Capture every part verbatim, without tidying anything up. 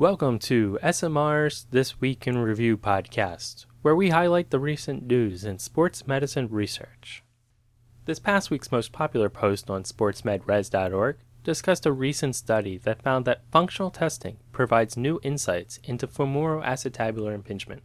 Welcome to S M R's This Week in Review podcast, where we highlight the recent news in sports medicine research. This past week's most popular post on sports med res dot org discussed a recent study that found that functional testing provides new insights into femoral acetabular impingement.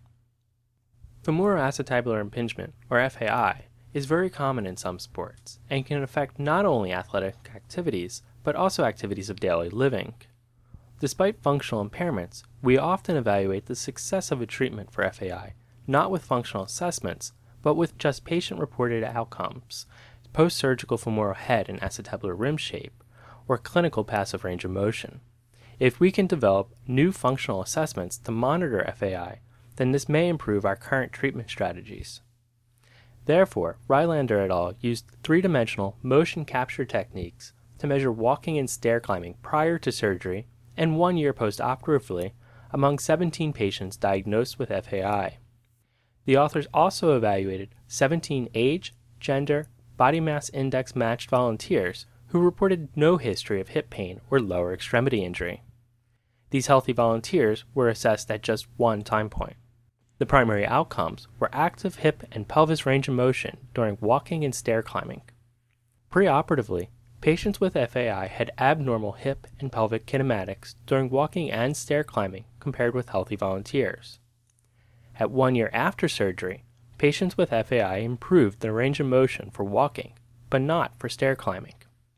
Femoral acetabular impingement, or F A I, is very common in some sports and can affect not only athletic activities, but also activities of daily living. Despite functional impairments, we often evaluate the success of a treatment for F A I, not with functional assessments, but with just patient-reported outcomes, post-surgical femoral head and acetabular rim shape, or clinical passive range of motion. If we can develop new functional assessments to monitor F A I, then this may improve our current treatment strategies. Therefore, Rylander et al. Used three-dimensional motion capture techniques to measure walking and stair climbing prior to surgery and one year post-operatively among seventeen patients diagnosed with F A I. The authors also evaluated seventeen age, gender, body mass index matched volunteers who reported no history of hip pain or lower extremity injury. These healthy volunteers were assessed at just one time point. The primary outcomes were active hip and pelvis range of motion during walking and stair climbing. Preoperatively, patients with F A I had abnormal hip and pelvic kinematics during walking and stair climbing compared with healthy volunteers. At one year after surgery, patients with F A I improved their range of motion for walking, but not for stair climbing.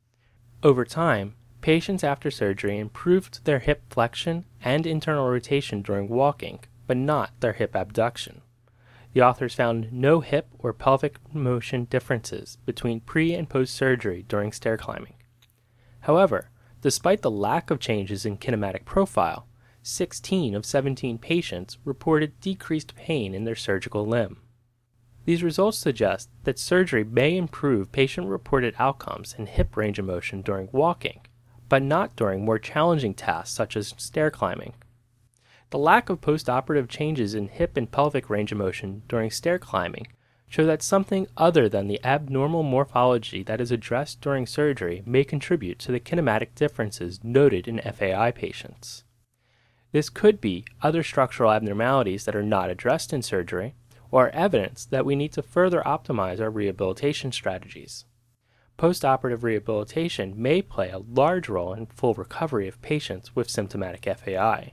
Over time, patients after surgery improved their hip flexion and internal rotation during walking, but not their hip abduction. The authors found no hip or pelvic motion differences between pre- and post-surgery during stair climbing. However, despite the lack of changes in kinematic profile, sixteen of seventeen patients reported decreased pain in their surgical limb. These results suggest that surgery may improve patient-reported outcomes in hip range of motion during walking, but not during more challenging tasks such as stair climbing. The lack of post-operative changes in hip and pelvic range of motion during stair climbing show that something other than the abnormal morphology that is addressed during surgery may contribute to the kinematic differences noted in F A I patients. This could be other structural abnormalities that are not addressed in surgery, or evidence that we need to further optimize our rehabilitation strategies. Post-operative rehabilitation may play a large role in full recovery of patients with symptomatic F A I.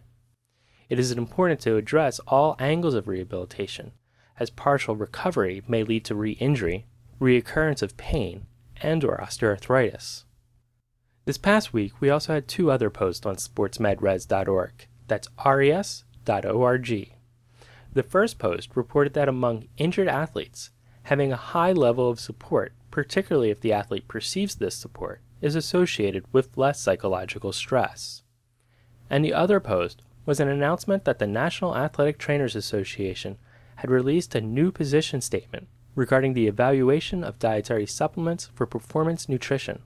It is important to address all angles of rehabilitation, as partial recovery may lead to re-injury, reoccurrence of pain, and or osteoarthritis. This past week, we also had two other posts on sports med res dot org, that's R E S dot org. The first post reported that among injured athletes, having a high level of support, particularly if the athlete perceives this support, is associated with less psychological stress. And the other post was an announcement that the National Athletic Trainers Association had released a new position statement regarding the evaluation of dietary supplements for performance nutrition.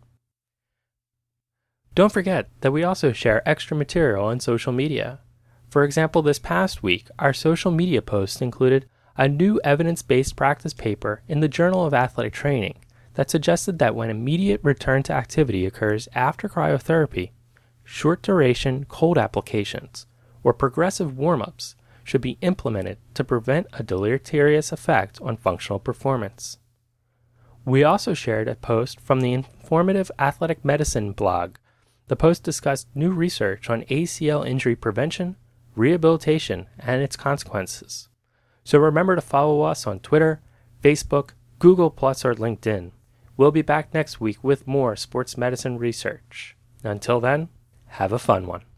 Don't forget that we also share extra material on social media. For example, this past week, our social media posts included a new evidence-based practice paper in the Journal of Athletic Training that suggested that when immediate return to activity occurs after cryotherapy, short-duration cold applications or progressive warm-ups should be implemented to prevent a deleterious effect on functional performance. We also shared a post from the Informative Athletic Medicine blog. The post discussed new research on A C L injury prevention, rehabilitation, and its consequences. So remember to follow us on Twitter, Facebook, Google Plus, or LinkedIn. We'll be back next week with more sports medicine research. Until then, have a fun one.